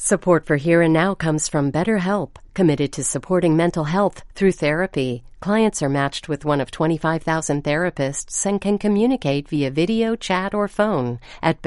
Support for Here and Now comes from BetterHelp, committed to supporting mental health through therapy. Clients are matched with one of 25,000 therapists and can communicate via video, chat, or phone at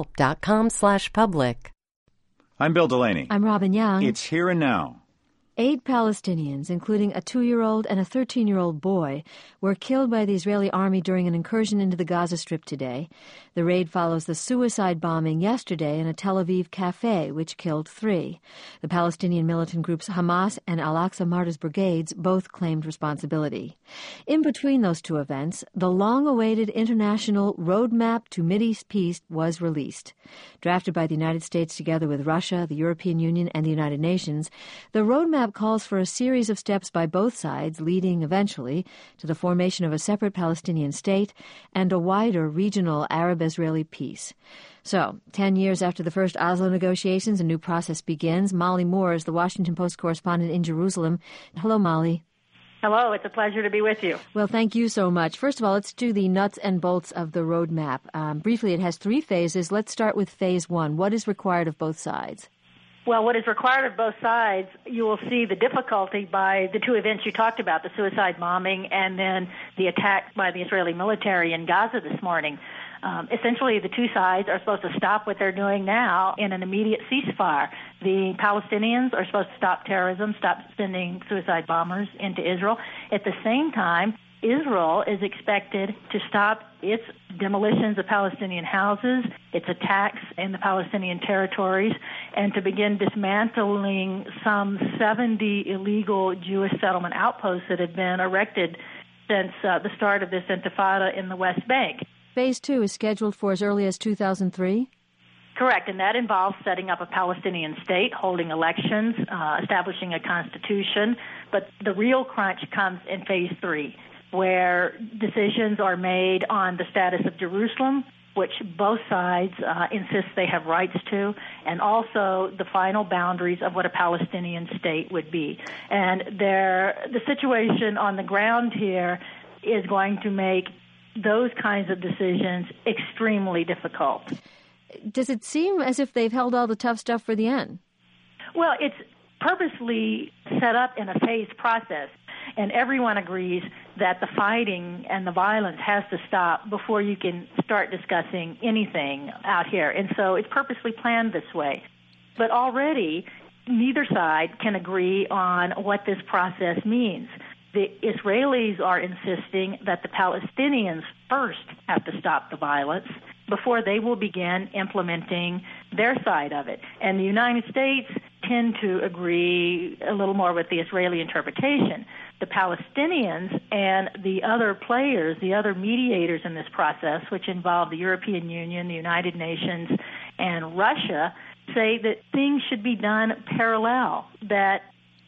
betterhelp.com/public. I'm Bill Delaney. I'm Robin Young. It's Here and Now. 8 Palestinians, including a 2-year-old and a 13-year-old boy, were killed by the Israeli army during an incursion into the Gaza Strip today. The raid follows the suicide bombing yesterday in a Tel Aviv cafe, which killed 3. The Palestinian militant groups Hamas and Al-Aqsa Martyrs Brigades both claimed responsibility. In between those two events, the long-awaited international roadmap to Mideast peace was released. Drafted by the United States together with Russia, the European Union, and the United Nations, the roadmap calls for a series of steps by both sides, leading eventually to the formation of a separate Palestinian state and a wider regional Arab-Israeli peace. So, 10 years after the first Oslo negotiations, a new process begins. Molly Moore is the Washington Post correspondent in Jerusalem. Hello, Molly. Hello, it's a pleasure to be with you. Well, thank you so much. First of all, let's do the nuts and bolts of the roadmap. Briefly, it has 3 phases. Let's start with phase 1. What is required of both sides? Well, what is required of both sides, you will see the difficulty by the 2 events you talked about, the suicide bombing and then the attack by the Israeli military in Gaza this morning. Essentially, the 2 sides are supposed to stop what they're doing now in an immediate ceasefire. The Palestinians are supposed to stop terrorism, stop sending suicide bombers into Israel. At the same time, Israel is expected to stop its demolitions of Palestinian houses, its attacks in the Palestinian territories, and to begin dismantling some 70 illegal Jewish settlement outposts that have been erected since the start of this intifada in the West Bank. Phase 2 is scheduled for as early as 2003? Correct, and that involves setting up a Palestinian state, holding elections, establishing a constitution, but the real crunch comes in phase 3. Where decisions are made on the status of Jerusalem, which both sides insist they have rights to, and also the final boundaries of what a Palestinian state would be. And the situation on the ground here is going to make those kinds of decisions extremely difficult. Does it seem as if they've held all the tough stuff for the end? Well, it's purposely set up in a phased process. And everyone agrees that the fighting and the violence has to stop before you can start discussing anything out here. And so it's purposely planned this way. But already, neither side can agree on what this process means. The Israelis are insisting that the Palestinians first have to stop the violence before they will begin implementing their side of it. And the United States tend to agree a little more with the Israeli interpretation. The Palestinians and the other players, the other mediators in this process, which involve the European Union, the United Nations, and Russia, say that things should be done parallel, that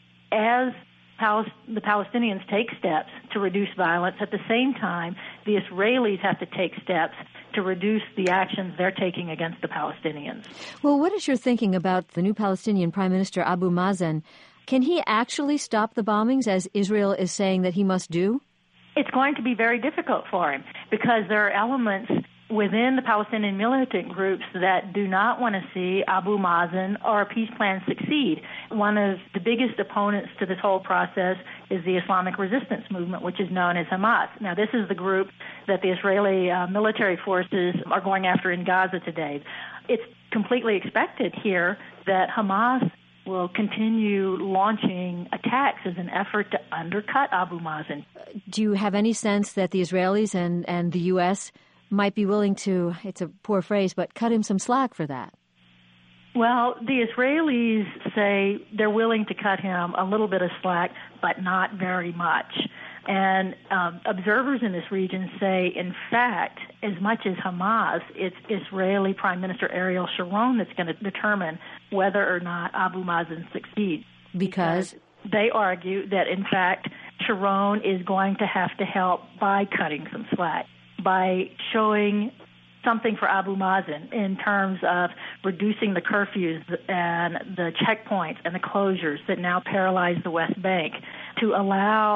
as the Palestinians take steps to reduce violence, at the same time, the Israelis have to take steps to reduce the actions they're taking against the Palestinians. Well, what is your thinking about the new Palestinian Prime Minister Abu Mazen? Can he actually stop the bombings, as Israel is saying that he must do? It's going to be very difficult for him because there are elements within the Palestinian militant groups that do not want to see Abu Mazen or a peace plan succeed. One of the biggest opponents to this whole process is the Islamic resistance movement, which is known as Hamas. Now, this is the group that the Israeli military forces are going after in Gaza today. It's completely expected here that Hamas will continue launching attacks as an effort to undercut Abu Mazen. Do you have any sense that the Israelis and the U.S. might be willing to, it's a poor phrase, but cut him some slack for that? Well, the Israelis say they're willing to cut him a little bit of slack, but not very much. And observers in this region say, in fact, as much as Hamas, it's Israeli Prime Minister Ariel Sharon that's going to determine whether or not Abu Mazen succeeds. Because they argue that, in fact, Sharon is going to have to help by cutting some slack, by showing something for Abu Mazen in terms of reducing the curfews and the checkpoints and the closures that now paralyze the West Bank to allow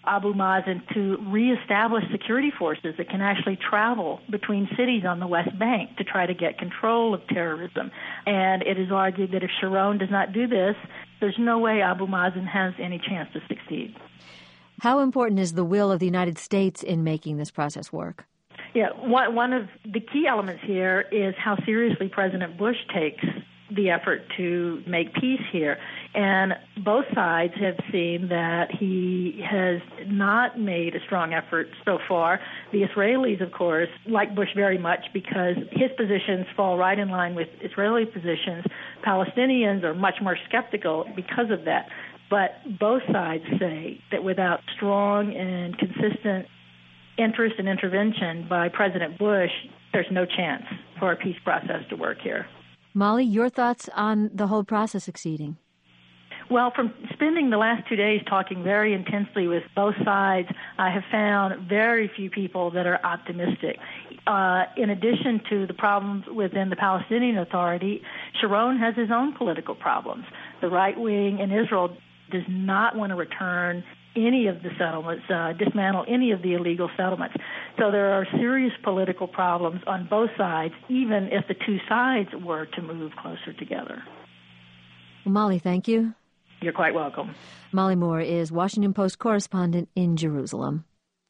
Abu Mazen to reestablish security forces that can actually travel between cities on the West Bank to try to get control of terrorism. And it is argued that if Sharon does not do this, there's no way Abu Mazen has any chance to succeed. How important is the will of the United States in making this process work? Yeah, one of the key elements here is how seriously President Bush takes the effort to make peace here. And both sides have seen that he has not made a strong effort so far. The Israelis, of course, like Bush very much because his positions fall right in line with Israeli positions. Palestinians are much more skeptical because of that. But both sides say that without strong and consistent interest and intervention by President Bush, there's no chance for a peace process to work here. Molly, your thoughts on the whole process succeeding? Well, from spending the last 2 days talking very intensely with both sides, I have found very few people that are optimistic. In addition to the problems within the Palestinian Authority, Sharon has his own political problems. The right wing in Israel does not want to return any of the settlements, dismantle any of the illegal settlements. So there are serious political problems on both sides, even if the two sides were to move closer together. Well, Molly, thank you. You're quite welcome. Molly Moore is Washington Post correspondent in Jerusalem.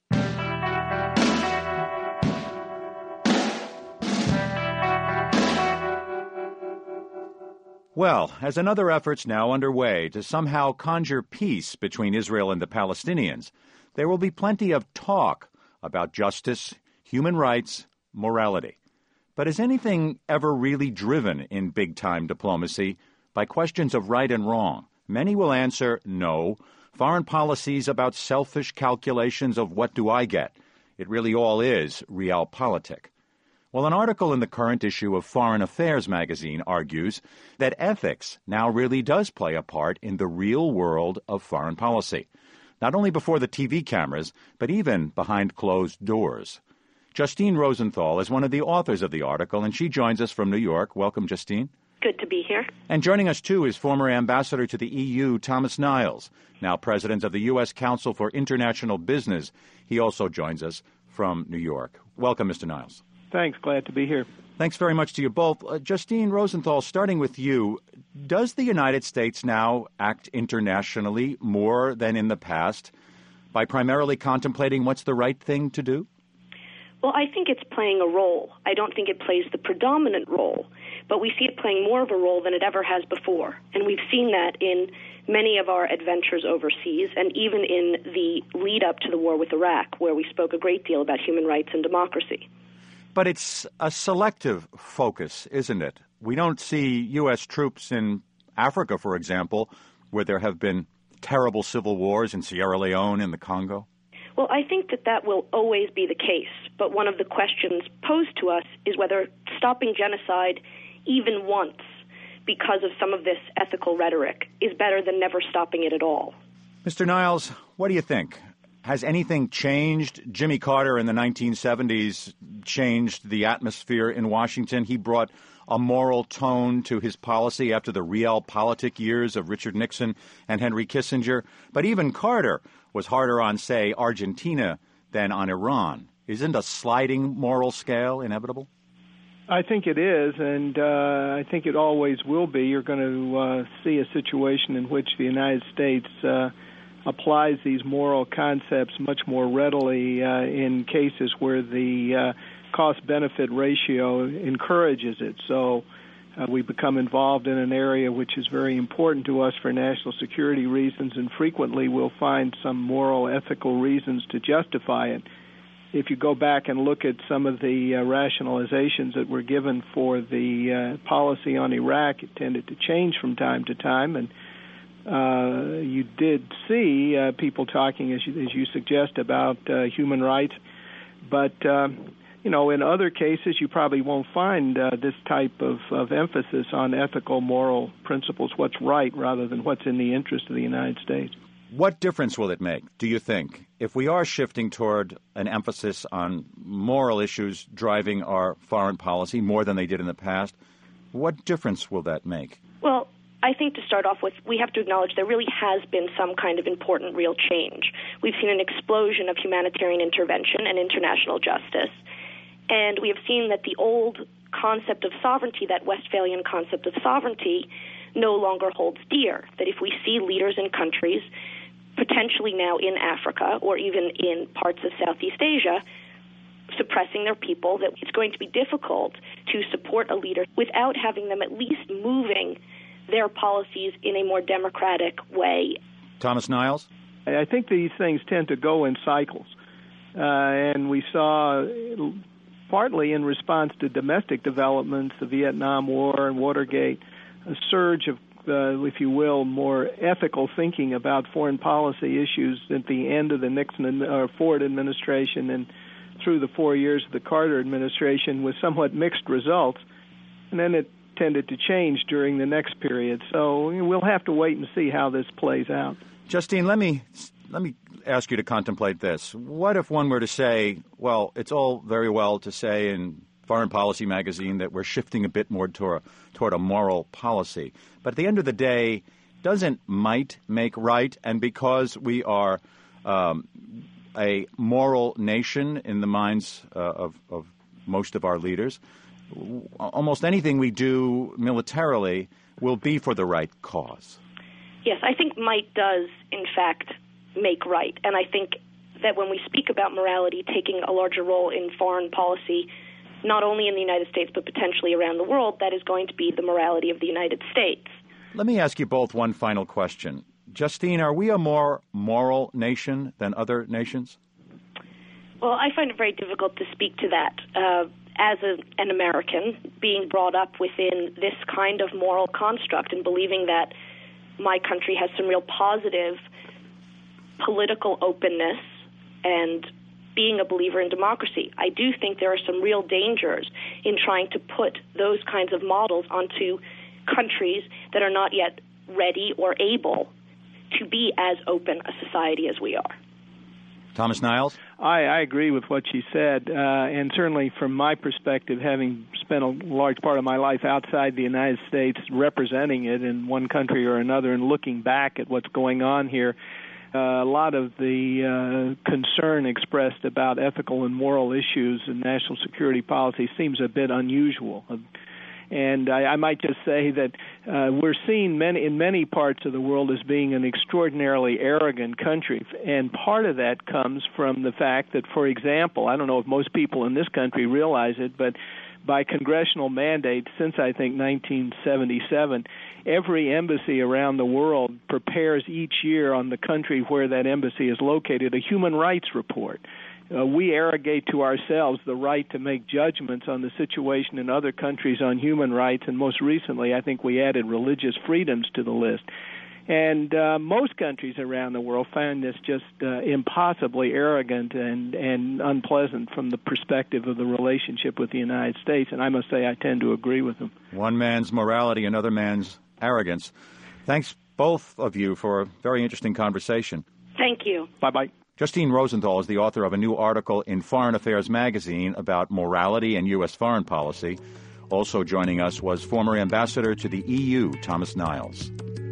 Well, as another effort's now underway to somehow conjure peace between Israel and the Palestinians, there will be plenty of talk about justice, human rights, morality. But is anything ever really driven in big-time diplomacy by questions of right and wrong? Many will answer no. Foreign policy's about selfish calculations of what do I get. It really all is realpolitik. Well, an article in the current issue of Foreign Affairs magazine argues that ethics now really does play a part in the real world of foreign policy, not only before the TV cameras, but even behind closed doors. Justine Rosenthal is one of the authors of the article, and she joins us from New York. Welcome, Justine. Good to be here. And joining us, too, is former ambassador to the EU, Thomas Niles, now president of the U.S. Council for International Business. He also joins us from New York. Welcome, Mr. Niles. Thanks. Glad to be here. Thanks very much to you both. Justine Rosenthal, starting with you, does the United States now act internationally more than in the past by primarily contemplating what's the right thing to do? Well, I think it's playing a role. I don't think it plays the predominant role, but we see it playing more of a role than it ever has before. And we've seen that in many of our adventures overseas and even in the lead up to the war with Iraq, where we spoke a great deal about human rights and democracy. But it's a selective focus, isn't it? We don't see U.S. troops in Africa, for example, where there have been terrible civil wars in Sierra Leone and the Congo. Well, I think that will always be the case. But one of the questions posed to us is whether stopping genocide even once because of some of this ethical rhetoric is better than never stopping it at all. Mr. Niles, what do you think? Has anything changed? Jimmy Carter in the 1970s changed the atmosphere in Washington. He brought a moral tone to his policy after the realpolitik years of Richard Nixon and Henry Kissinger. But even Carter was harder on, say, Argentina than on Iran. Isn't a sliding moral scale inevitable? I think it is, and I think it always will be. You're going to see a situation in which the United States applies these moral concepts much more readily in cases where the cost-benefit ratio encourages it. So we become involved in an area which is very important to us for national security reasons, and frequently we'll find some moral, ethical reasons to justify it. If you go back and look at some of the rationalizations that were given for the policy on Iraq, it tended to change from time to time, and you did see people talking, as you suggest, about human rights. But, in other cases, you probably won't find this type of emphasis on ethical, moral principles, what's right, rather than what's in the interest of the United States. What difference will it make, do you think, if we are shifting toward an emphasis on moral issues driving our foreign policy more than they did in the past? What difference will that make? Well, I think to start off with, we have to acknowledge there really has been some kind of important real change. We've seen an explosion of humanitarian intervention and international justice. And we have seen that the old concept of sovereignty, that Westphalian concept of sovereignty, no longer holds dear. That if we see leaders in countries, potentially now in Africa or even in parts of Southeast Asia, suppressing their people, that it's going to be difficult to support a leader without having them at least moving their policies in a more democratic way. Thomas Niles? I think these things tend to go in cycles. And we saw, partly in response to domestic developments, the Vietnam War and Watergate, a surge of, if you will, more ethical thinking about foreign policy issues at the end of the Nixon or Ford administration and through the 4 years of the Carter administration with somewhat mixed results. And then it tended to change during the next period. So we'll have to wait and see how this plays out. Justine, let me ask you to contemplate this. What if one were to say, well, it's all very well to say in Foreign Policy magazine that we're shifting a bit more toward a moral policy. But at the end of the day, doesn't might make right? And because we are a moral nation in the minds of most of our leaders, almost anything we do militarily will be for the right cause. Yes, I think might does, in fact, make right. And I think that when we speak about morality taking a larger role in foreign policy, not only in the United States but potentially around the world, that is going to be the morality of the United States. Let me ask you both one final question. Justine, are we a more moral nation than other nations? Well, I find it very difficult to speak to that. As an American, being brought up within this kind of moral construct and believing that my country has some real positive political openness and being a believer in democracy, I do think there are some real dangers in trying to put those kinds of models onto countries that are not yet ready or able to be as open a society as we are. Thomas Niles? I agree with what she said, and certainly from my perspective, having spent a large part of my life outside the United States representing it in one country or another and looking back at what's going on here, a lot of the concern expressed about ethical and moral issues in national security policy seems a bit unusual. And I might just say that we're seen in many parts of the world as being an extraordinarily arrogant country. And part of that comes from the fact that, for example, I don't know if most people in this country realize it, but by congressional mandate since, I think, 1977, every embassy around the world prepares each year on the country where that embassy is located a human rights report. We arrogate to ourselves the right to make judgments on the situation in other countries on human rights, and most recently I think we added religious freedoms to the list. And most countries around the world find this just impossibly arrogant and unpleasant from the perspective of the relationship with the United States, and I must say I tend to agree with them. One man's morality, another man's arrogance. Thanks, both of you, for a very interesting conversation. Thank you. Bye-bye. Justine Rosenthal is the author of a new article in Foreign Affairs magazine about morality and U.S. foreign policy. Also joining us was former ambassador to the EU, Thomas Niles.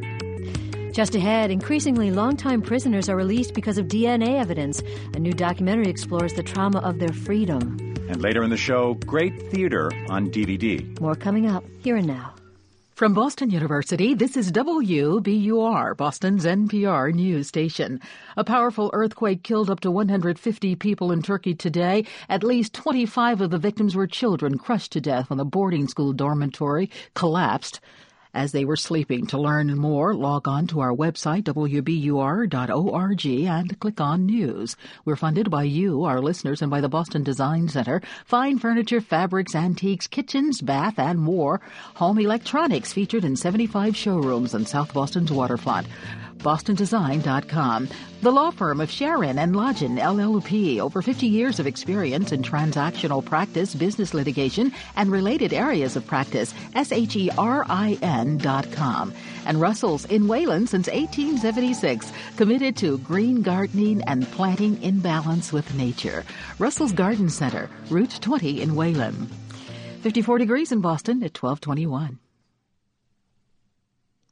Just ahead, increasingly longtime prisoners are released because of DNA evidence. A new documentary explores the trauma of their freedom. And later in the show, great theater on DVD. More coming up, here and now. From Boston University, this is WBUR, Boston's NPR news station. A powerful earthquake killed up to 150 people in Turkey today. At least 25 of the victims were children crushed to death when the boarding school dormitory collapsed as they were sleeping. To learn more, log on to our website, WBUR.org, and click on News. We're funded by you, our listeners, and by the Boston Design Center. Fine furniture, fabrics, antiques, kitchens, bath, and more. Home electronics featured in 75 showrooms on South Boston's waterfront. BostonDesign.com. The law firm of Sharon and Lodgen, LLP, over 50 years of experience in transactional practice, business litigation, and related areas of practice. SHERIN.com. And Russell's in Wayland since 1876, committed to green gardening and planting in balance with nature. Russell's Garden Center, Route 20 in Wayland. 54 degrees in Boston at 12:21.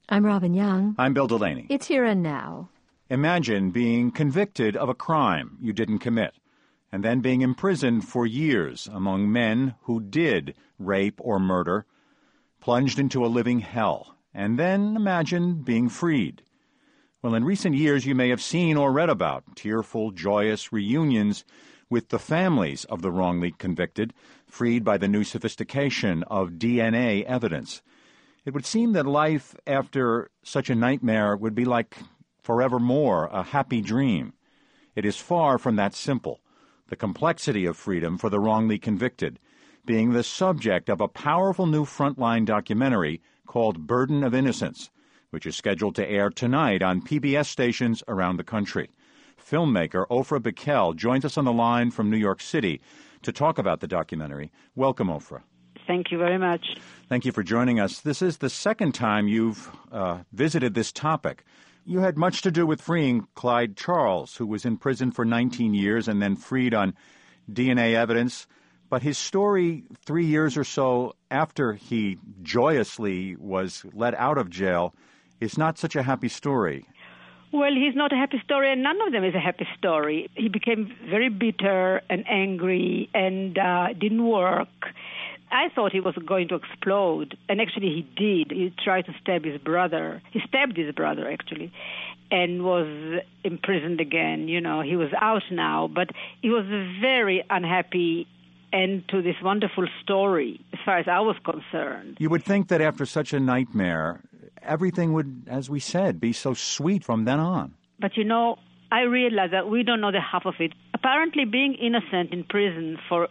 I'm Robin Young. I'm Bill Delaney. It's Here and Now. Imagine being convicted of a crime you didn't commit, and then being imprisoned for years among men who did rape or murder, plunged into a living hell, and then imagine being freed. Well, in recent years you may have seen or read about tearful, joyous reunions with the families of the wrongly convicted, freed by the new sophistication of DNA evidence. It would seem that life after such a nightmare would be like forevermore a happy dream. It is far from that simple. The complexity of freedom for the wrongly convicted being the subject of a powerful new Frontline documentary called Burden of Innocence, which is scheduled to air tonight on PBS stations around the country. Filmmaker Ofra Bikel joins us on the line from New York City to talk about the documentary. Welcome, Ofra. Thank you very much. Thank you for joining us. This is the second time you've visited this topic. You had much to do with freeing Clyde Charles, who was in prison for 19 years and then freed on DNA evidence. But his story 3 years or so after he joyously was let out of jail is not such a happy story. Well, he's not a happy story, and none of them is a happy story. He became very bitter and angry and didn't work. I thought he was going to explode, and actually he did. He tried to stab his brother. He stabbed his brother, actually, and was imprisoned again. You know, he was out now, but he was a very unhappy end to this wonderful story, as far as I was concerned. You would think that after such a nightmare, everything would, as we said, be so sweet from then on. But, you know, I realize that we don't know the half of it. Apparently being innocent in prison for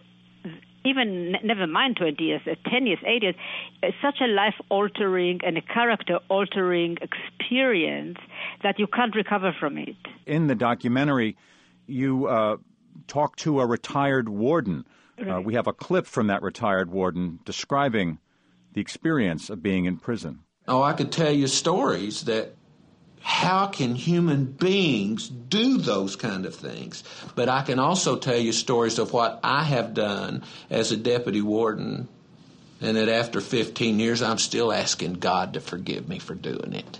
even, never mind 20 years, 10 years, 8 years, is such a life-altering and a character-altering experience that you can't recover from it. In the documentary, you talk to a retired warden. Right. We have a clip from that retired warden describing the experience of being in prison. Oh, I could tell you stories that how can human beings do those kind of things? But I can also tell you stories of what I have done as a deputy warden, and that after 15 years, I'm still asking God to forgive me for doing it.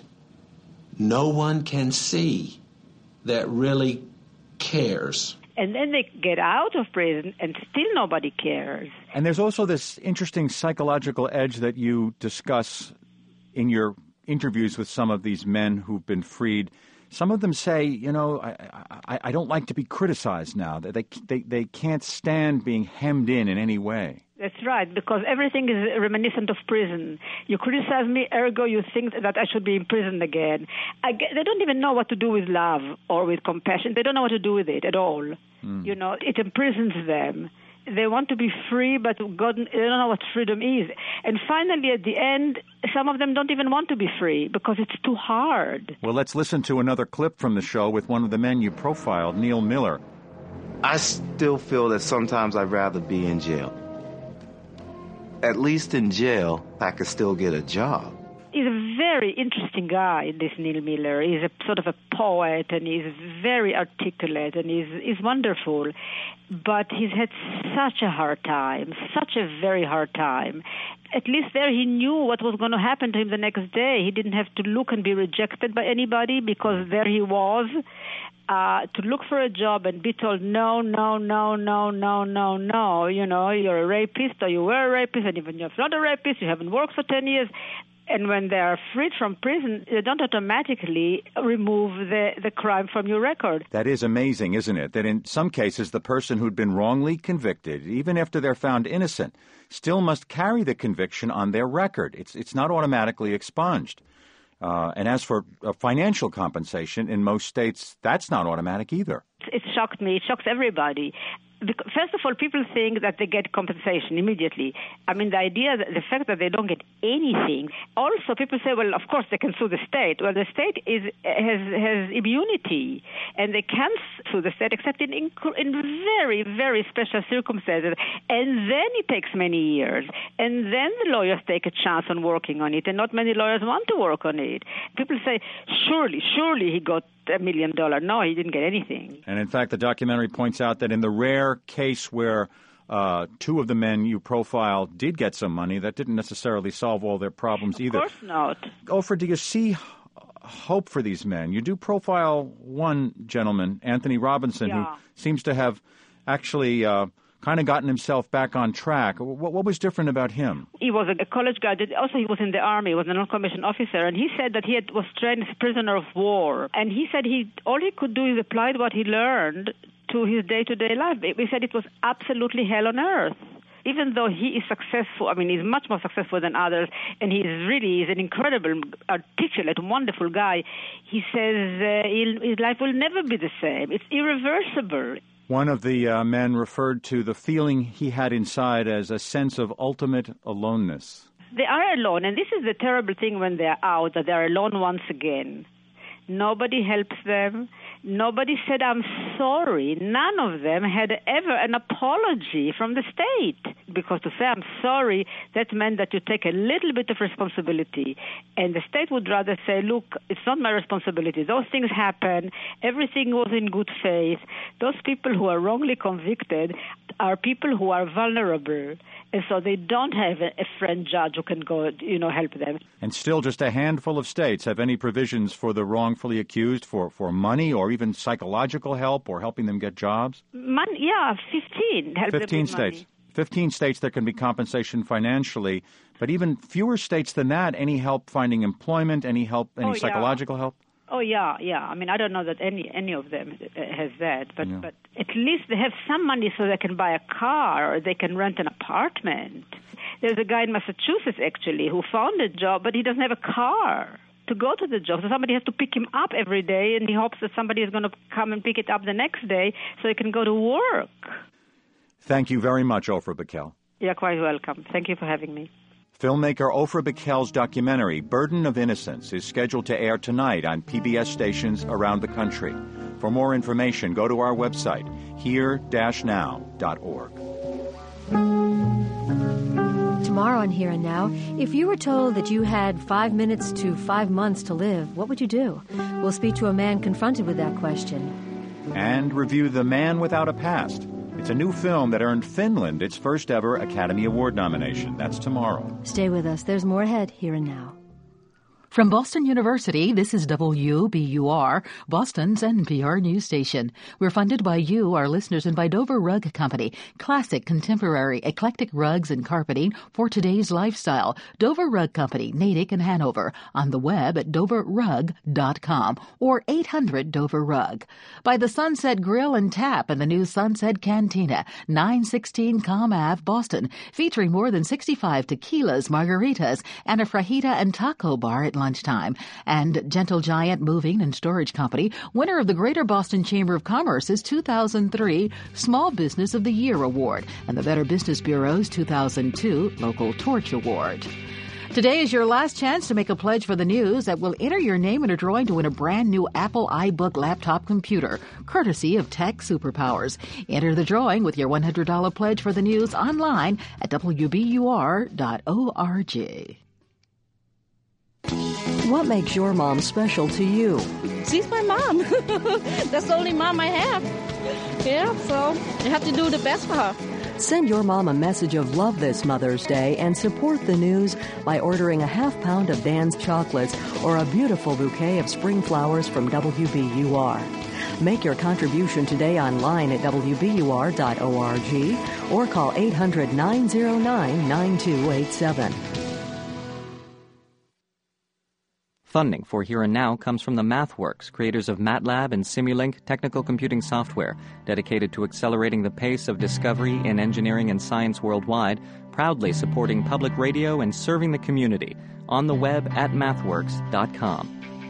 No one can see that really cares. And then they get out of prison, and still nobody cares. And there's also this interesting psychological edge that you discuss in your interviews with some of these men who've been freed. Some of them say, you know, I don't like to be criticized now. They can't stand being hemmed in any way. That's right, because everything is reminiscent of prison. You criticize me, ergo you think that I should be in prison again. They don't even know what to do with love or with compassion. They don't know what to do with it at all. You know, it imprisons them. They want to be free, but God, they don't know what freedom is. And finally, at the end, some of them don't even want to be free because it's too hard. Well, let's listen to another clip from the show with one of the men you profiled, Neil Miller. I still feel that sometimes I'd rather be in jail. At least in jail, I could still get a job. He's a very interesting guy, this Neil Miller. He's a sort of a poet, and he's very articulate, and he's wonderful. But he's had such a hard time, such a very hard time. At least there he knew what was going to happen to him the next day. He didn't have to look and be rejected by anybody because there he was. To look for a job and be told, no, no, no, no, no, no, no, you know, you're a rapist or you were a rapist, and even if you're not a rapist, you haven't worked for 10 years. And when they are freed from prison, they don't automatically remove the crime from your record. That is amazing, isn't it? That in some cases, the person who'd been wrongly convicted, even after they're found innocent, still must carry the conviction on their record. It's not automatically expunged. And as for financial compensation, in most states, that's not automatic either. It shocked me. It shocks everybody. First of all, people think that they get compensation immediately. I mean, the fact that they don't get anything. Also, people say, well, of course, they can sue the state. Well, the state has immunity, and they can't sue the state except in very, very special circumstances. And then it takes many years. And then the lawyers take a chance on working on it, and not many lawyers want to work on it. People say, surely he got $1 million. No, he didn't get anything. And in fact, the documentary points out that in the rare case where two of the men you profile did get some money. That didn't necessarily solve all their problems either. Of course not. Ofer, do you see hope for these men? You do profile one gentleman, Anthony Robinson, who seems to have actually kind of gotten himself back on track. What was different about him? He was a college graduate. Also, he was in the Army. He was a non-commissioned officer. And he said that he was trained as a prisoner of war. And he said all he could do is apply what he learned to his day-to-day life. He said it was absolutely hell on earth. Even though he is successful, I mean, he's much more successful than others, and he's an incredible, articulate, wonderful guy, he says his life will never be the same. It's irreversible. One of the men referred to the feeling he had inside as a sense of ultimate aloneness. They are alone, and this is the terrible thing when they're out, that they're alone once again. Nobody helps them. Nobody said, I'm sorry. None of them had ever an apology from the state. Because to say, I'm sorry, that meant that you take a little bit of responsibility. And the state would rather say, look, it's not my responsibility. Those things happen. Everything was in good faith. Those people who are wrongly convicted are people who are vulnerable. And so they don't have a friend judge who can go, help them. And still just a handful of states have any provisions for the wrongfully accused for money or even psychological help or helping them get jobs? 15. 15 states. Money. 15 states there can be compensation financially, but even fewer states than that, any help finding employment, any psychological help? Oh, yeah. I mean, I don't know that any of them has that, but at least they have some money so they can buy a car or they can rent an apartment. There's a guy in Massachusetts, actually, who found a job, but he doesn't have a car to go to the job. So somebody has to pick him up every day, and he hopes that somebody is going to come and pick it up the next day so he can go to work. Thank you very much, Ofer Bikel. You're quite welcome. Thank you for having me. Filmmaker Ofer Bikel's documentary, Burden of Innocence, is scheduled to air tonight on PBS stations around the country. For more information, go to our website, here-now.org. Tomorrow on Here and Now, if you were told that you had 5 minutes to 5 months to live, what would you do? We'll speak to a man confronted with that question. And review The Man Without a Past. It's a new film that earned Finland its first ever Academy Award nomination. That's tomorrow. Stay with us. There's more ahead, Here and Now. From Boston University, this is WBUR, Boston's NPR news station. We're funded by you, our listeners, and by Dover Rug Company. Classic, contemporary, eclectic rugs and carpeting for today's lifestyle. Dover Rug Company, Natick and Hanover. On the web at doverrug.com or 800-DOVER-RUG. By the Sunset Grill and Tap and the new Sunset Cantina, 916 Comm Ave, Boston, featuring more than 65 tequilas, margaritas, and a fajita and taco bar at lunchtime. And Gentle Giant Moving and Storage Company, winner of the Greater Boston Chamber of Commerce's 2003 Small Business of the Year Award and the Better Business Bureau's 2002 Local Torch Award. Today is your last chance to make a pledge for the news that will enter your name in a drawing to win a brand new Apple iBook laptop computer, courtesy of Tech Superpowers. Enter the drawing with your $100 pledge for the news online at WBUR.org. What makes your mom special to you? She's my mom. That's the only mom I have. Yeah, so I have to do the best for her. Send your mom a message of love this Mother's Day and support the news by ordering a half pound of Dan's chocolates or a beautiful bouquet of spring flowers from WBUR. Make your contribution today online at WBUR.org or call 800-909-9287. Funding for Here and Now comes from the MathWorks, creators of MATLAB and Simulink technical computing software, dedicated to accelerating the pace of discovery in engineering and science worldwide, proudly supporting public radio and serving the community. On the web at mathworks.com.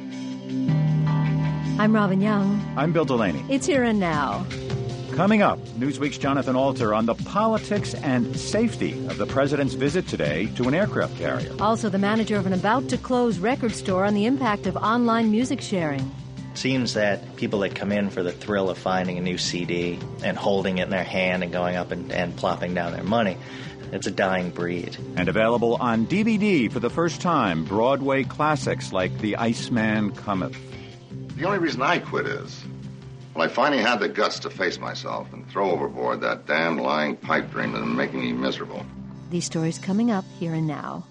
I'm Robin Young. I'm Bill Delaney. It's Here and Now. Coming up, Newsweek's Jonathan Alter on the politics and safety of the president's visit today to an aircraft carrier. Also, the manager of an about-to-close record store on the impact of online music sharing. Seems that people that come in for the thrill of finding a new CD and holding it in their hand and going up and plopping down their money, it's a dying breed. And available on DVD for the first time, Broadway classics like The Iceman Cometh. The only reason I quit is Well, I finally had the guts to face myself and throw overboard that damn lying pipe dream that's making me miserable. These stories coming up here and now.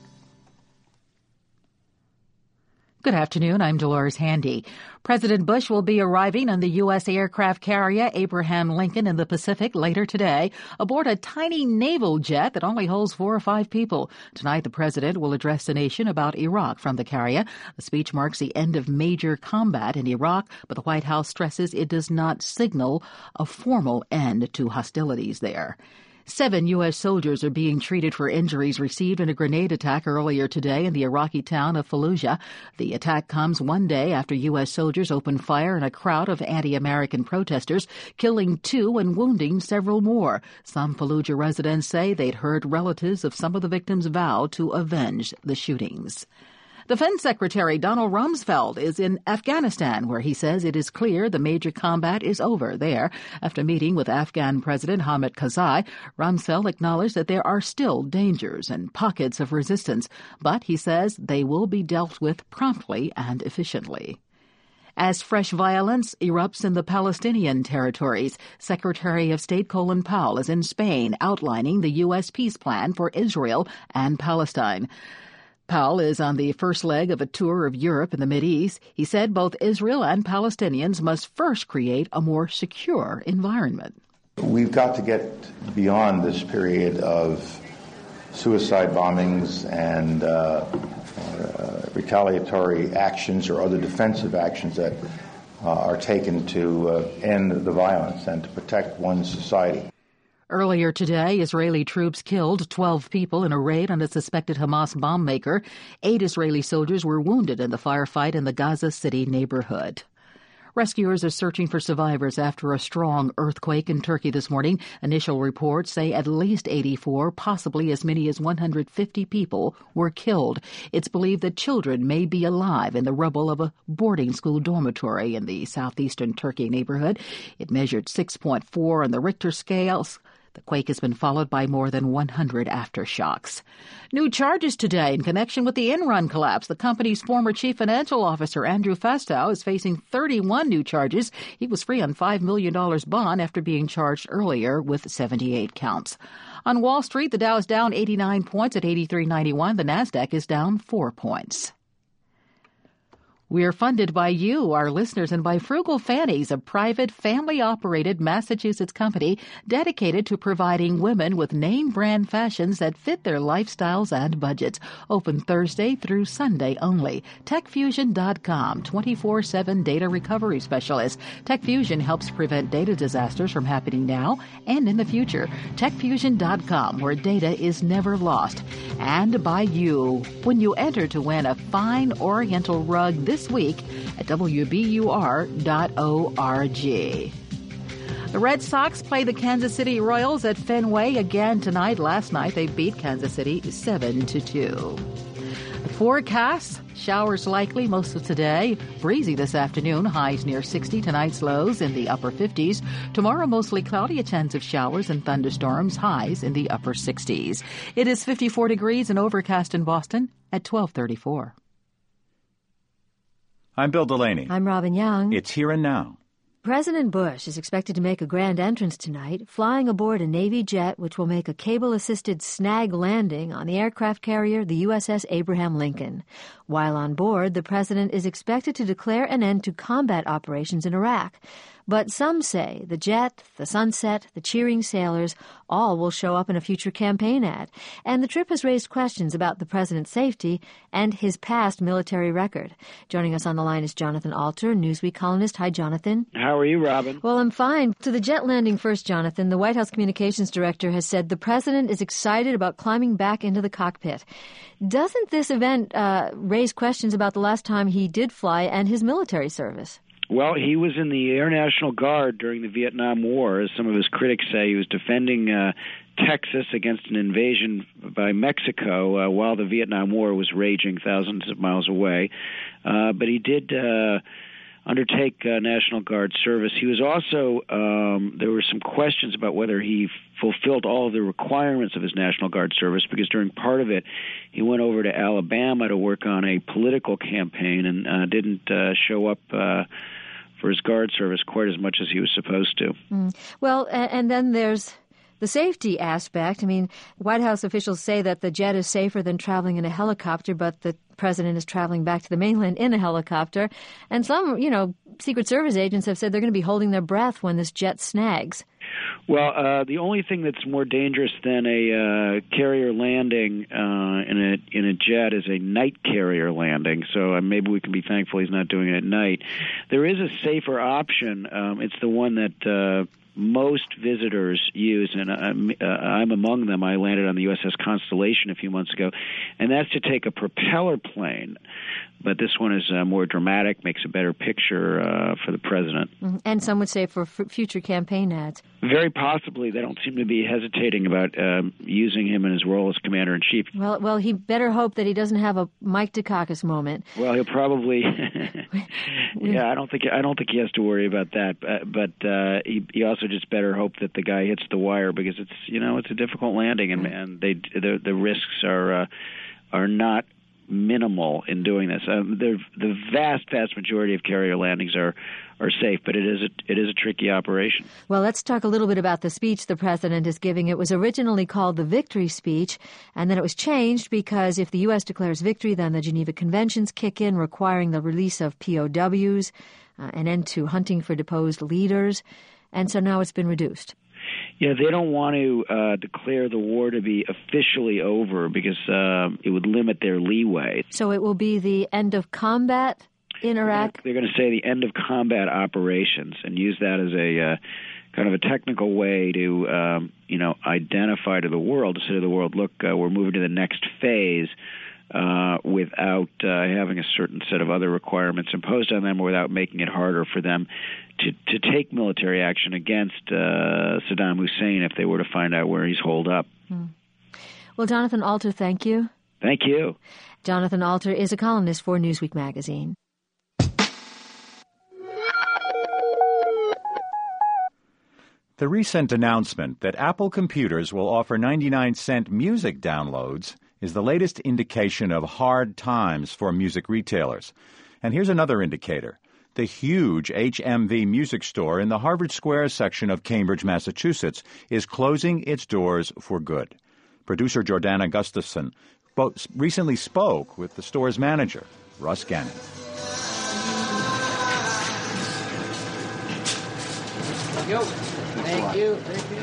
Good afternoon. I'm Dolores Handy. President Bush will be arriving on the U.S. aircraft carrier Abraham Lincoln in the Pacific later today aboard a tiny naval jet that only holds 4 or 5 people. Tonight, the president will address the nation about Iraq from the carrier. The speech marks the end of major combat in Iraq, but the White House stresses it does not signal a formal end to hostilities there. 7 U.S. soldiers are being treated for injuries received in a grenade attack earlier today in the Iraqi town of Fallujah. The attack comes one day after U.S. soldiers opened fire in a crowd of anti-American protesters, killing 2 and wounding several more. Some Fallujah residents say they'd heard relatives of some of the victims vow to avenge the shootings. Defense Secretary Donald Rumsfeld is in Afghanistan, where he says it is clear the major combat is over there. After meeting with Afghan President Hamid Karzai, Rumsfeld acknowledged that there are still dangers and pockets of resistance, but he says they will be dealt with promptly and efficiently. As fresh violence erupts in the Palestinian territories, Secretary of State Colin Powell is in Spain outlining the U.S. peace plan for Israel and Palestine. Powell is on the first leg of a tour of Europe and the Mideast. He said both Israel and Palestinians must first create a more secure environment. We've got to get beyond this period of suicide bombings and retaliatory actions or other defensive actions that are taken to end the violence and to protect one's society. Earlier today, Israeli troops killed 12 people in a raid on a suspected Hamas bomb maker. 8 Israeli soldiers were wounded in the firefight in the Gaza City neighborhood. Rescuers are searching for survivors after a strong earthquake in Turkey this morning. Initial reports say at least 84, possibly as many as 150 people were killed. It's believed that children may be alive in the rubble of a boarding school dormitory in the southeastern Turkey neighborhood. It measured 6.4 on the Richter scale. The quake has been followed by more than 100 aftershocks. New charges today in connection with the Enron collapse. The company's former chief financial officer, Andrew Fastow, is facing 31 new charges. He was free on $5 million bond after being charged earlier with 78 counts. On Wall Street, the Dow is down 89 points at 83.91. The Nasdaq is down 4 points. We are funded by you, our listeners, and by Frugal Fannies, a private, family-operated Massachusetts company dedicated to providing women with name-brand fashions that fit their lifestyles and budgets. Open Thursday through Sunday only. TechFusion.com, 24/7 data recovery specialist. TechFusion helps prevent data disasters from happening now and in the future. TechFusion.com, where data is never lost. And by you, when you enter to win a fine Oriental rug this week at WBUR.org. The Red Sox play the Kansas City Royals at Fenway again tonight. Last night they beat Kansas City 7-2. The forecast, showers likely most of today. Breezy this afternoon, highs near 60. Tonight's lows in the upper 50s. Tomorrow mostly cloudy, a chance of showers and thunderstorms, highs in the upper 60s. It is 54 degrees and overcast in Boston at 12:34. I'm Bill Delaney. I'm Robin Young. It's Here and Now. President Bush is expected to make a grand entrance tonight, flying aboard a Navy jet which will make a cable-assisted snag landing on the aircraft carrier, the USS Abraham Lincoln. While on board, the president is expected to declare an end to combat operations in Iraq. But some say the jet, the sunset, the cheering sailors, all will show up in a future campaign ad. And the trip has raised questions about the president's safety and his past military record. Joining us on the line is Jonathan Alter, Newsweek columnist. Hi, Jonathan. How are you, Robin? Well, I'm fine. To the jet landing first, Jonathan. The White House communications director has said the president is excited about climbing back into the cockpit. Doesn't this event raise questions about the last time he did fly and his military service? Well, he was in the Air National Guard during the Vietnam War. As some of his critics say, he was defending Texas against an invasion by Mexico while the Vietnam War was raging thousands of miles away. But he did undertake National Guard service. He was also, there were some questions about whether he fulfilled all of the requirements of his National Guard service, because during part of it, he went over to Alabama to work on a political campaign and didn't show up his guard service quite as much as he was supposed to. Well, and then there's the safety aspect. I mean, White House officials say that the jet is safer than traveling in a helicopter, but the president is traveling back to the mainland in a helicopter. And some, Secret Service agents have said they're going to be holding their breath when this jet snags. Well, the only thing that's more dangerous than a carrier landing in a jet is a night carrier landing. So maybe we can be thankful he's not doing it at night. There is a safer option. It's the one that most visitors use, and I'm among them. I landed on the USS Constellation a few months ago, and that's to take a propeller plane. But this one is more dramatic, makes a better picture for the president. And some would say for future campaign ads. Very possibly. They don't seem to be hesitating about using him in his role as commander-in-chief. Well, he better hope that he doesn't have a Mike Dukakis moment. Well, he'll probably. Yeah, I don't think he has to worry about that. But he also just better hope that the guy hits the wire, because it's a difficult landing, and the risks are not minimal in doing this. The vast majority of carrier landings are safe, but it is a tricky operation. Well, let's talk a little bit about the speech the president is giving. It was originally called the Victory Speech, and then it was changed because if the U.S. declares victory, then the Geneva Conventions kick in, requiring the release of POWs, an end to hunting for deposed leaders, and so now it's been reduced. Yeah, they don't want to declare the war to be officially over because it would limit their leeway. So it will be the end of combat in Iraq? They're going to say the end of combat operations and use that as a kind of a technical way to, identify to the world, to say to the world, look, we're moving to the next phase without having a certain set of other requirements imposed on them, or without making it harder for them to take military action against Saddam Hussein if they were to find out where he's holed up. Well, Jonathan Alter, thank you. Thank you. Jonathan Alter is a columnist for Newsweek magazine. The recent announcement that Apple computers will offer 99-cent music downloads is the latest indication of hard times for music retailers. And here's another indicator. The huge HMV music store in the Harvard Square section of Cambridge, Massachusetts, is closing its doors for good. Producer Jordana Gustafson recently spoke with the store's manager, Russ Gannon. Thank you.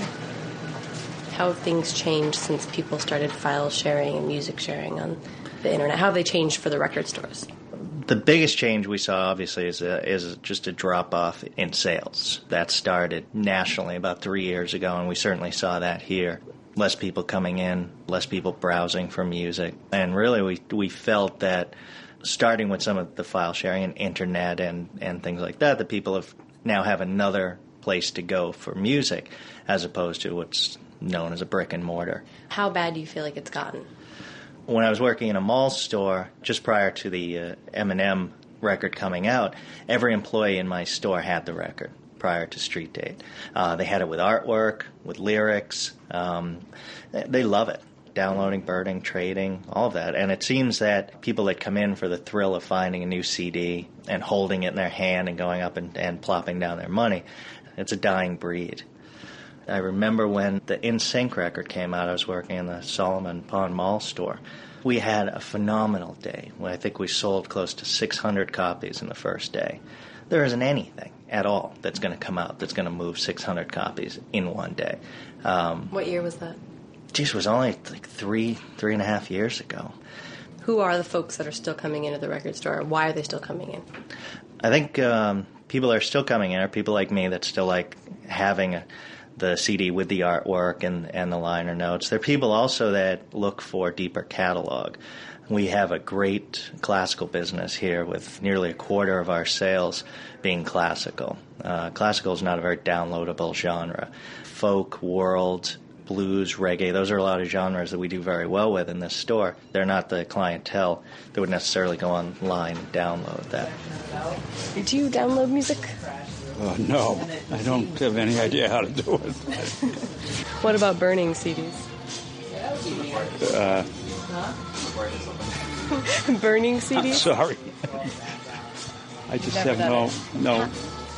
How have things changed since people started file sharing and music sharing on the internet? How have they changed for the record stores? The biggest change we saw, obviously, is just a drop-off in sales. That started nationally about 3 years ago, and we certainly saw that here. Less people coming in, less people browsing for music. And really, we felt that starting with some of the file sharing and internet and things like that, that people now have another place to go for music as opposed to what's known as a brick and mortar. How bad do you feel like it's gotten? When I was working in a mall store, just prior to the Eminem record coming out, every employee in my store had the record prior to Street Date. They had it with artwork, with lyrics. They love it. Downloading, burning, trading, all of that. And it seems that people that come in for the thrill of finding a new CD and holding it in their hand and going up and plopping down their money, it's a dying breed. I remember when the NSYNC record came out, I was working in the Solomon Pond Mall store. We had a phenomenal day. I think we sold close to 600 copies in the first day. There isn't anything at all that's going to come out that's going to move 600 copies in one day. What year was that? Geez, it was only like three and a half years ago. Who are the folks that are still coming into the record store? Why are they still coming in? I think people are still coming in are people like me that still like having the CD with the artwork and the liner notes. There are people also that look for deeper catalog. We have a great classical business here with nearly a quarter of our sales being classical. Classical is not a very downloadable genre. Folk, world, blues, reggae, those are a lot of genres that we do very well with in this store. They're not the clientele that would necessarily go online and download that. Do you download music? No, I don't have any idea how to do it. What about burning CDs? Burning CDs? Sorry. I just have no.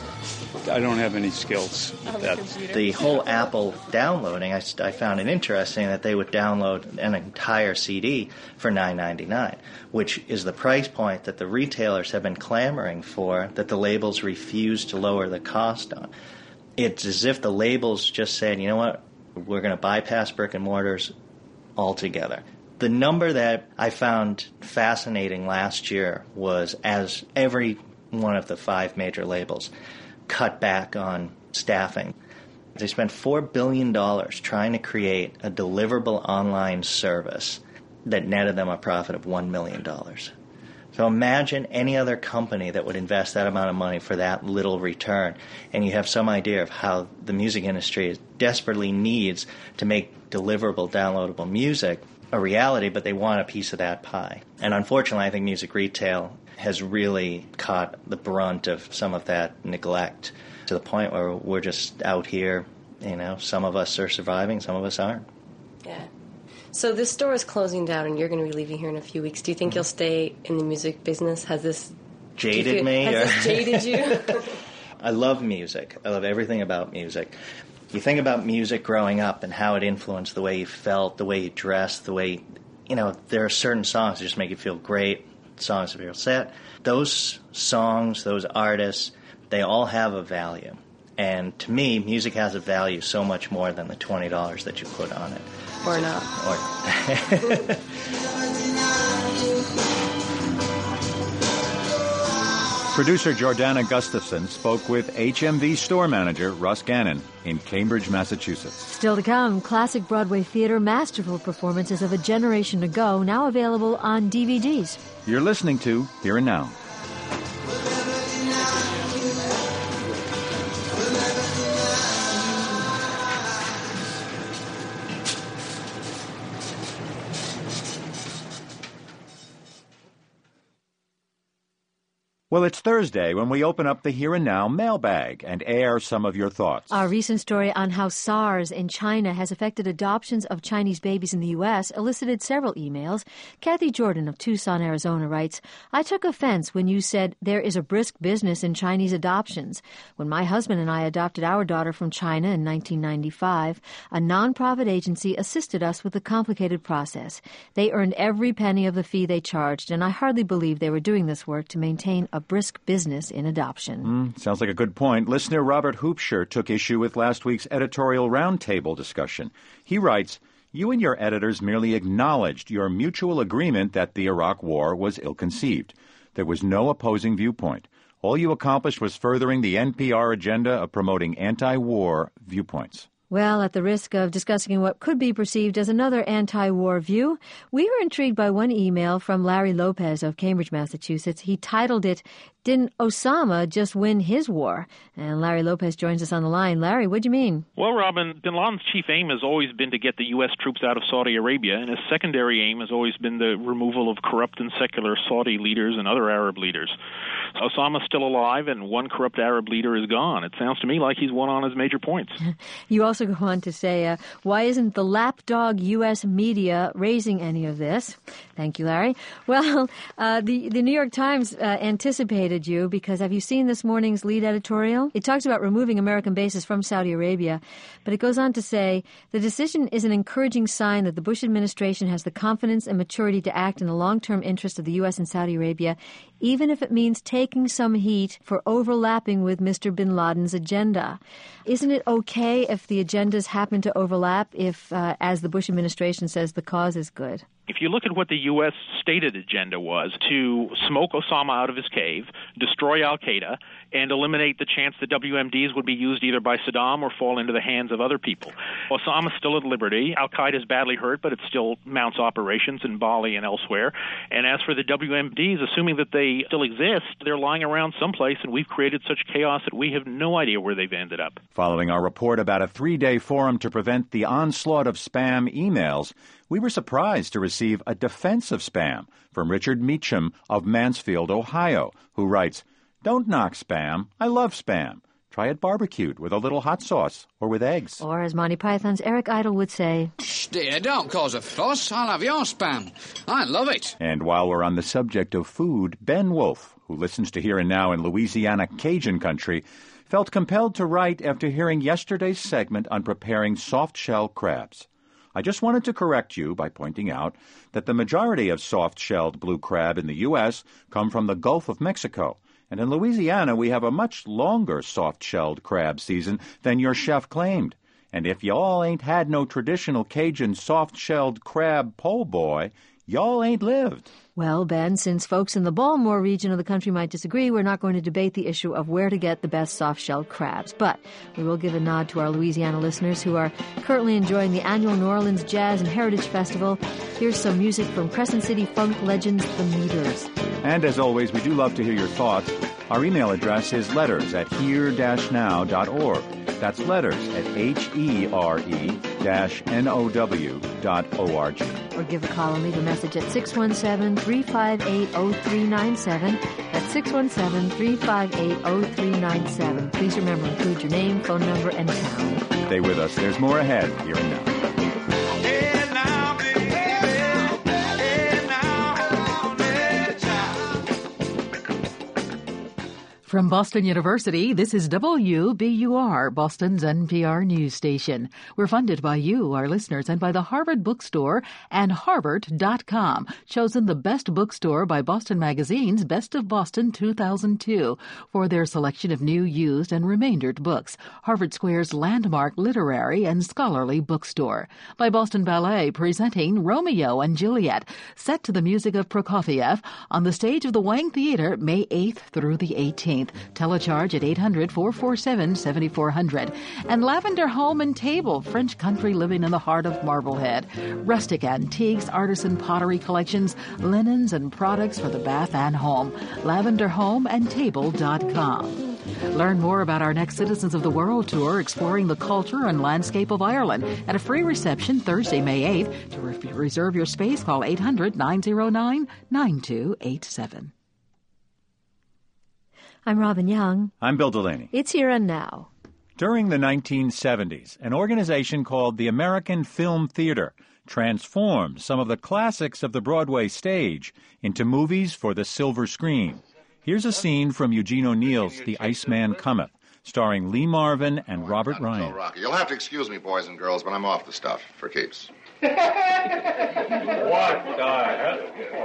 I don't have any skills with that. The whole Apple downloading, I found it interesting that they would download an entire CD for $9.99, which is the price point that the retailers have been clamoring for, that the labels refuse to lower the cost on. It's as if the labels just said, you know what, we're going to bypass brick and mortars altogether. The number that I found fascinating last year was as every one of the 5 major labels cut back on staffing. They spent $4 billion trying to create a deliverable online service that netted them a profit of $1 million. So imagine any other company that would invest that amount of money for that little return, and you have some idea of how the music industry desperately needs to make deliverable, downloadable music a reality, but they want a piece of that pie. And unfortunately, I think music retail has really caught the brunt of some of that neglect to the point where we're just out here, you know, some of us are surviving, some of us aren't. Yeah. So this store is closing down and you're going to be leaving here in a few weeks. Do you think you'll stay in the music business? Has this jaded me? Has this jaded you? I love music. I love everything about music. You think about music growing up and how it influenced the way you felt, the way you dressed, the way, you know, there are certain songs that just make you feel great, songs that feel sad. Those songs, those artists, they all have a value. And to me, music has a value so much more than the $20 that you put on it. Or not. Producer Jordana Gustafson spoke with HMV store manager Russ Gannon in Cambridge, Massachusetts. Still to come, classic Broadway theater masterful performances of a generation ago, now available on DVDs. You're listening to Here and Now. Well, it's Thursday when we open up the Here and Now mailbag and air some of your thoughts. Our recent story on how SARS in China has affected adoptions of Chinese babies in the U.S. elicited several emails. Kathy Jordan of Tucson, Arizona writes, I took offense when you said there is a brisk business in Chinese adoptions. When my husband and I adopted our daughter from China in 1995, a nonprofit agency assisted us with the complicated process. They earned every penny of the fee they charged, and I hardly believe they were doing this work to maintain a brisk business in adoption. Sounds like a good point. Listener Robert Hoopshire took issue with last week's editorial roundtable discussion. He writes, you and your editors merely acknowledged your mutual agreement that the Iraq War was ill-conceived. There was no opposing viewpoint. All you accomplished was furthering the NPR agenda of promoting anti-war viewpoints. Well, at the risk of discussing what could be perceived as another anti-war view, we were intrigued by one email from Larry Lopez of Cambridge, Massachusetts. He titled it, Didn't Osama Just Win His War? And Larry Lopez joins us on the line. Larry, what do you mean? Well, Robin, bin Laden's chief aim has always been to get the U.S. troops out of Saudi Arabia, and his secondary aim has always been the removal of corrupt and secular Saudi leaders and other Arab leaders. Osama's still alive, and one corrupt Arab leader is gone. It sounds to me like he's won on his major points. You also go on to say, why isn't the lapdog U.S. media raising any of this? Thank you, Larry. Well, the New York Times anticipated you because have you seen this morning's lead editorial? It talks about removing American bases from Saudi Arabia, but it goes on to say, the decision is an encouraging sign that the Bush administration has the confidence and maturity to act in the long-term interest of the U.S. and Saudi Arabia, even if it means taking some heat for overlapping with Mr. bin Laden's agenda. Isn't it okay if the agendas happen to overlap if, as the Bush administration says, the cause is good? If you look at what the U.S. stated agenda was, to smoke Osama out of his cave, destroy al-Qaeda, and eliminate the chance that WMDs would be used either by Saddam or fall into the hands of other people. Osama's still at liberty. Al-Qaeda is badly hurt, but it still mounts operations in Bali and elsewhere. And as for the WMDs, assuming that they still exist, they're lying around someplace, and we've created such chaos that we have no idea where they've ended up. Following our report about a 3-day forum to prevent the onslaught of spam emails, we were surprised to receive a defense of spam from Richard Meacham of Mansfield, Ohio, who writes, Don't knock spam. I love spam. Try it barbecued with a little hot sauce or with eggs. Or as Monty Python's Eric Idle would say, Shh, dear, don't cause a fuss. I'll have your spam. I love it. And while we're on the subject of food, Ben Wolf, who listens to Here and Now in Louisiana Cajun country, felt compelled to write after hearing yesterday's segment on preparing soft-shell crabs. I just wanted to correct you by pointing out that the majority of soft-shelled blue crab in the U.S. come from the Gulf of Mexico, and in Louisiana we have a much longer soft-shelled crab season than your chef claimed. And if y'all ain't had no traditional Cajun soft-shelled crab po' boy, y'all ain't lived. Well, Ben, since folks in the Baltimore region of the country might disagree, we're not going to debate the issue of where to get the best soft-shelled crabs. But we will give a nod to our Louisiana listeners who are currently enjoying the annual New Orleans Jazz and Heritage Festival. Here's some music from Crescent City funk legends, The Meters. And as always, we do love to hear your thoughts. Our email address is letters@here-now.org. That's letters at HERE-NOW.org. Or give a call and leave a message at 617-358-0397. That's 617-358-0397. Please remember, include your name, phone number, and town. Stay with us. There's more ahead here and now. From Boston University, this is WBUR, Boston's NPR news station. We're funded by you, our listeners, and by the Harvard Bookstore and Harvard.com, chosen the best bookstore by Boston Magazine's Best of Boston 2002 for their selection of new, used, and remaindered books. Harvard Square's landmark literary and scholarly bookstore. By Boston Ballet, presenting Romeo and Juliet, set to the music of Prokofiev on the stage of the Wang Theater, May 8th through the 18th. Telecharge at 800-447-7400. And Lavender Home and Table, French country living in the heart of Marblehead. Rustic antiques, artisan pottery collections, linens, and products for the bath and home. LavenderHomeandTable.com. Learn more about our next Citizens of the World tour, exploring the culture and landscape of Ireland, at a free reception Thursday, May 8th. To reserve your space, call 800-909-9287. I'm Robin Young. I'm Bill Delaney. It's Here and Now. During the 1970s, an organization called the American Film Theater transformed some of the classics of the Broadway stage into movies for the silver screen. Here's a scene from Eugene O'Neill's The Iceman Cometh, starring Lee Marvin and Robert Ryan. So Rocky, you'll have to excuse me, boys and girls, but I'm off the stuff for keeps. What the hell?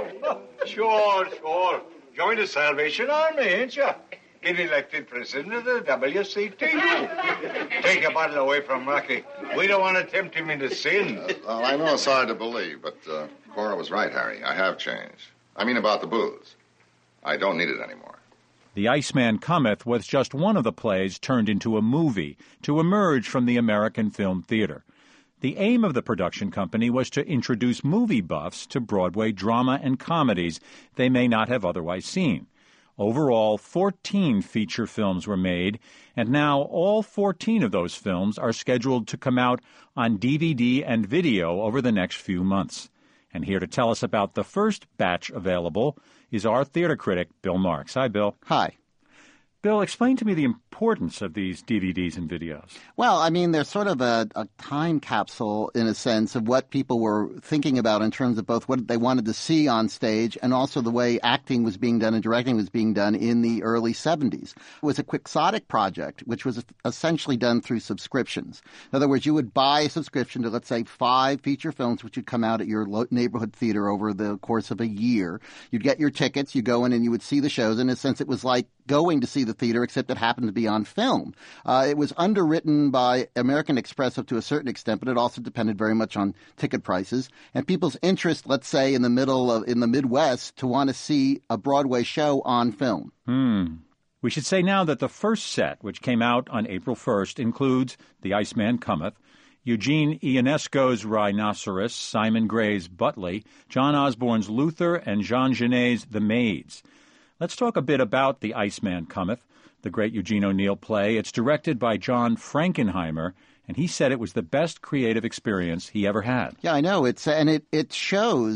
Sure. Join the Salvation Army, ain't you? Get elected president of the WCTU. Take a bottle away from Rocky. We don't want to tempt him into sin. Well, I know it's hard to believe, but Cora was right, Harry. I have changed. I mean about the booze. I don't need it anymore. The Iceman Cometh was just one of the plays turned into a movie to emerge from the American Film Theater. The aim of the production company was to introduce movie buffs to Broadway drama and comedies they may not have otherwise seen. Overall, 14 feature films were made, and now all 14 of those films are scheduled to come out on DVD and video over the next few months. And here to tell us about the first batch available is our theater critic, Bill Marks. Hi, Bill. Hi. Bill, explain to me the importance of these DVDs and videos. Well, I mean, they're sort of a time capsule, in a sense, of what people were thinking about in terms of both what they wanted to see on stage and also the way acting was being done and directing was being done in the early 70s. It was a quixotic project, which was essentially done through subscriptions. In other words, you would buy a subscription to, let's say, 5 feature films which would come out at your neighborhood theater over the course of a year. You'd get your tickets, you go in and you would see the shows. In a sense, it was like going to see the theater, except it happened to be on film. It was underwritten by American Express up to a certain extent, but it also depended very much on ticket prices and people's interest, let's say, in the Midwest, to want to see a Broadway show on film. We should say now that the first set, which came out on April 1st, includes The Iceman Cometh, Eugene Ionesco's Rhinoceros, Simon Gray's Butley, John Osborne's Luther, and Jean Genet's The Maids. Let's talk a bit about The Iceman Cometh, the great Eugene O'Neill play. It's directed by John Frankenheimer, and he said it was the best creative experience he ever had. Yeah, I know. It shows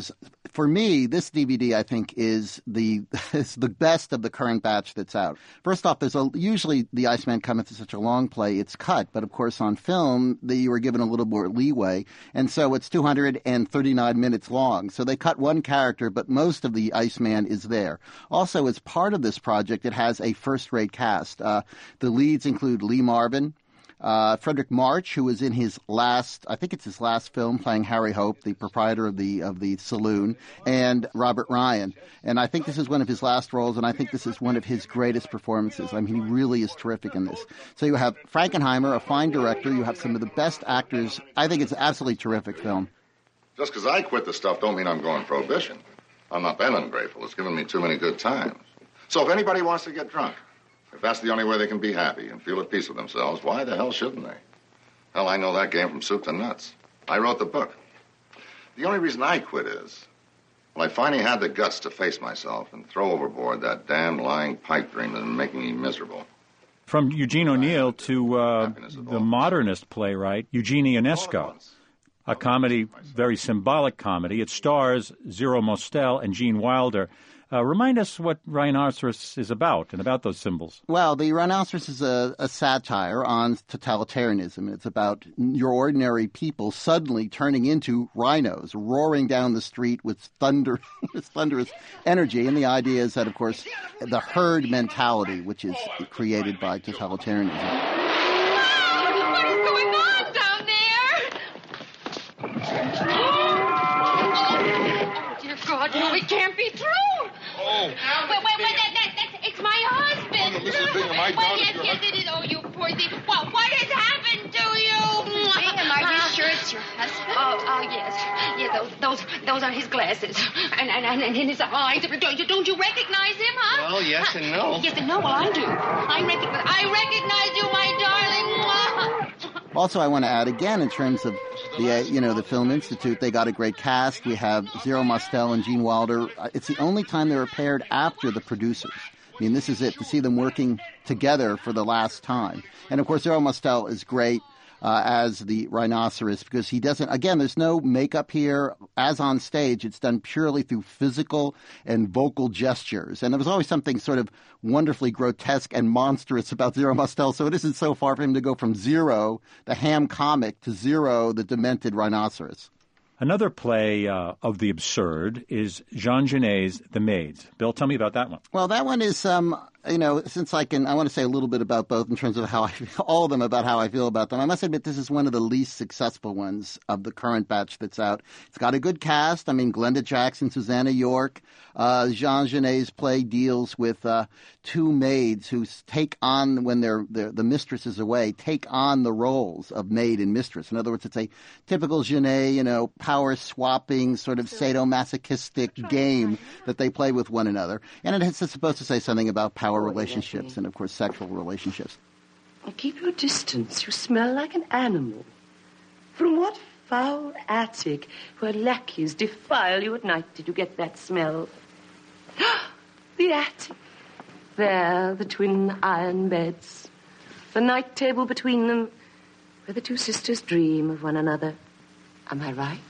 for me, this DVD, I think, is the best of the current batch that's out. First off, usually The Iceman Cometh is such a long play, it's cut. But, of course, on film, you were given a little more leeway. And so it's 239 minutes long. So they cut one character, but most of the Iceman is there. Also, as part of this project, it has a first-rate cast. The leads include Lee Marvin, Frederick March, who was in his last film, playing Harry Hope, the proprietor of the saloon, and Robert Ryan. And I think this is one of his last roles, and I think this is one of his greatest performances. I mean, he really is terrific in this. So you have Frankenheimer, a fine director. You have some of the best actors. I think it's an absolutely terrific film. Just because I quit the stuff don't mean I'm going prohibition. I'm not that ungrateful. It's given me too many good times. So if anybody wants to get drunk, if that's the only way they can be happy and feel at peace with themselves, why the hell shouldn't they? Hell, I know that game from soup to nuts. I wrote the book. The only reason I quit is, well, I finally had the guts to face myself and throw overboard that damn lying pipe dream that's been making me miserable. From Eugene O'Neill to the modernist playwright Eugene Ionesco, a comedy, very symbolic comedy. It stars Zero Mostel and Gene Wilder. Remind us what Rhinoceros is about and about those symbols. Well, the Rhinoceros is a satire on totalitarianism. It's about your ordinary people suddenly turning into rhinos, roaring down the street with thunderous energy. And the idea is that, of course, the herd mentality, which is created by totalitarianism. What is going on down there? Oh, dear God, no, it can't be true. Oh. Wait, it's my husband. Oh, no, listen, Bingham, I well, yes, it is. Oh, you poor thing. What has happened to you? Bingham, are you sure it's your husband? Oh, yes. Yeah, those are his glasses. And his eyes. Don't you recognize him, huh? Well, yes and no. Yes and no, well, I do. I recognize you, my darling. Also, I want to add again, in terms of the Film Institute, they got a great cast. We have Zero Mostel and Gene Wilder. It's the only time they were paired after the producers. I mean, this is it, to see them working together for the last time. And, of course, Zero Mostel is great as the Rhinoceros because he doesn't, again, there's no makeup here. As on stage, it's done purely through physical and vocal gestures. And there was always something sort of wonderfully grotesque and monstrous about Zero Mostel, so it isn't so far for him to go from Zero, the ham comic, to Zero, the demented Rhinoceros. Another play of the absurd is Jean Genet's The Maids. Bill, tell me about that one. Well, that one is, since I want to say a little bit about both in terms of how I feel, all of them about how I feel about them. I must admit this is one of the least successful ones of the current batch that's out. It's got a good cast. I mean, Glenda Jackson, Susanna York. Jean Genet's play deals with two maids who take on, when the mistress is away, take on the roles of maid and mistress. In other words, it's a typical Genet, power-swapping, sort of sadomasochistic game that they play with one another. And it's supposed to say something about power relationships and, of course, sexual relationships. Keep your distance. You smell like an animal. From what foul attic where lackeys defile you at night did you get that smell? The attic. There, the twin iron beds. The night table between them, where the two sisters dream of one another. Am I right?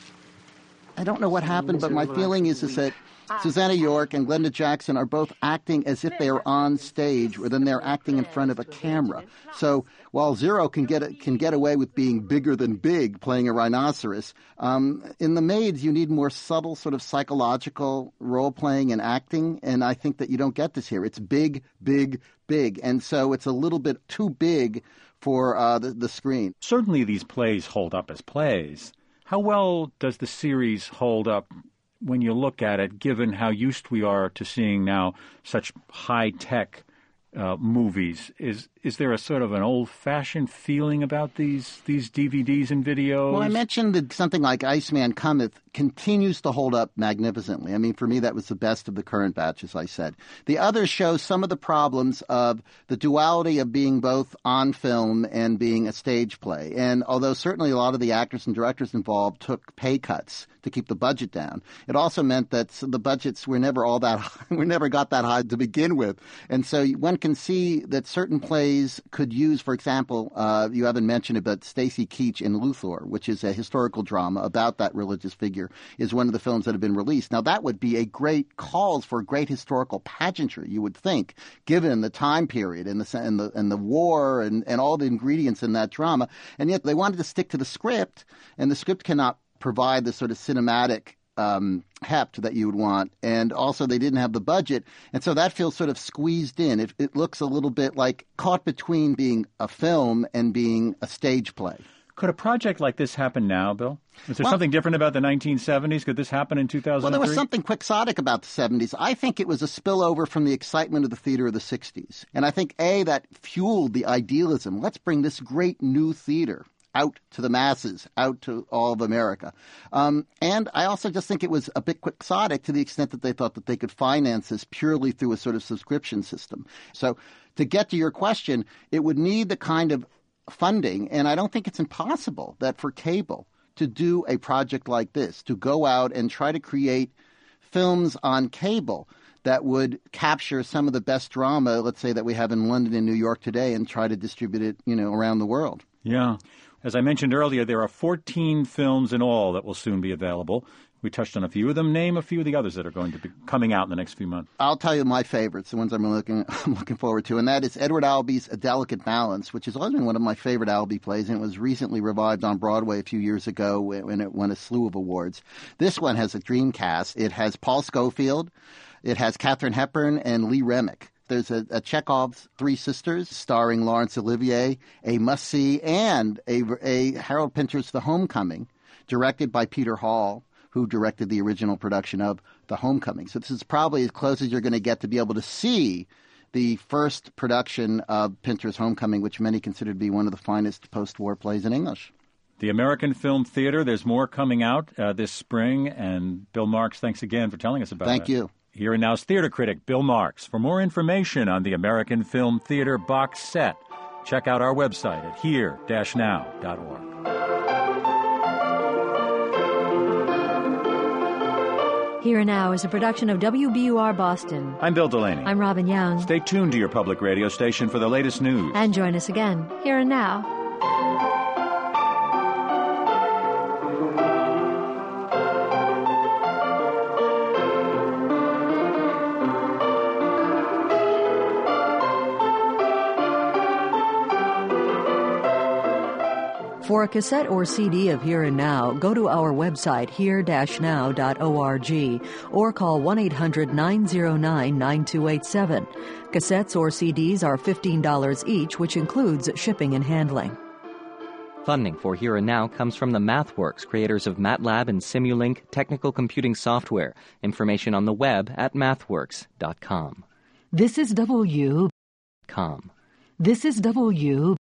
I don't know what happened, but my feeling is that Susanna York and Glenda Jackson are both acting as if they are on stage, or then they're acting in front of a camera. So while Zero can get away with being bigger than big, playing a rhinoceros, in The Maids you need more subtle sort of psychological role-playing and acting, and I think that you don't get this here. It's big, big, big, and so it's a little bit too big for the screen. Certainly these plays hold up as plays. How well does the series hold up when you look at it, given how used we are to seeing now such high-tech movies? Is there a sort of an old-fashioned feeling about these DVDs and videos? Well, I mentioned that something like Iceman Cometh continues to hold up magnificently. I mean, for me, that was the best of the current batch, as I said. The others show some of the problems of the duality of being both on film and being a stage play. And although certainly a lot of the actors and directors involved took pay cuts to keep the budget down, it also meant that the budgets were never all that high. We never got that high to begin with. And so one can see that certain plays could use, for example, you haven't mentioned it, but Stacy Keach in Luthor, which is a historical drama about that religious figure Danger is one of the films that have been released. Now, that would be a great cause for a great historical pageantry, you would think, given the time period and the war and all the ingredients in that drama. And yet they wanted to stick to the script, and the script cannot provide the sort of cinematic heft that you would want. And also they didn't have the budget. And so that feels sort of squeezed in. It looks a little bit like caught between being a film and being a stage play. Could a project like this happen now, Bill? Is there something different about the 1970s? Could this happen in 2003? Well, there was something quixotic about the 70s. I think it was a spillover from the excitement of the theater of the 60s. And I think, that fueled the idealism. Let's bring this great new theater out to the masses, out to all of America. And I also just think it was a bit quixotic to the extent that they thought that they could finance this purely through a sort of subscription system. So to get to your question, it would need the kind of funding, and I don't think it's impossible that for cable to do a project like this, to go out and try to create films on cable that would capture some of the best drama, let's say, that we have in London and New York today and try to distribute it, around the world. Yeah. As I mentioned earlier, there are 14 films in all that will soon be available. We touched on a few of them. Name a few of the others that are going to be coming out in the next few months. I'll tell you my favorites, the ones I'm looking forward to, and that is Edward Albee's A Delicate Balance, which has always been one of my favorite Albee plays, and it was recently revived on Broadway a few years ago when it won a slew of awards. This one has a dream cast. It has Paul Scofield, it has Katharine Hepburn, and Lee Remick. There's a Chekhov's Three Sisters, starring Laurence Olivier, a must-see, and a Harold Pinter's The Homecoming, directed by Peter Hall, who directed the original production of The Homecoming. So this is probably as close as you're going to get to be able to see the first production of Pinter's Homecoming, which many consider to be one of the finest post-war plays in English. The American Film Theater, there's more coming out this spring. And Bill Marks, thanks again for telling us about it. Thank you. Here and Now's theater critic Bill Marks. For more information on the American Film Theater box set, check out our website at here-now.org. Here and Now is a production of WBUR Boston. I'm Bill Delaney. I'm Robin Young. Stay tuned to your public radio station for the latest news. And join us again, Here and Now. For a cassette or CD of Here and Now, go to our website, here-now.org, or call 1-800-909-9287. Cassettes or CDs are $15 each, which includes shipping and handling. Funding for Here and Now comes from the MathWorks, creators of MATLAB and Simulink technical computing software. Information on the web at mathworks.com. This is W. Com. This is W.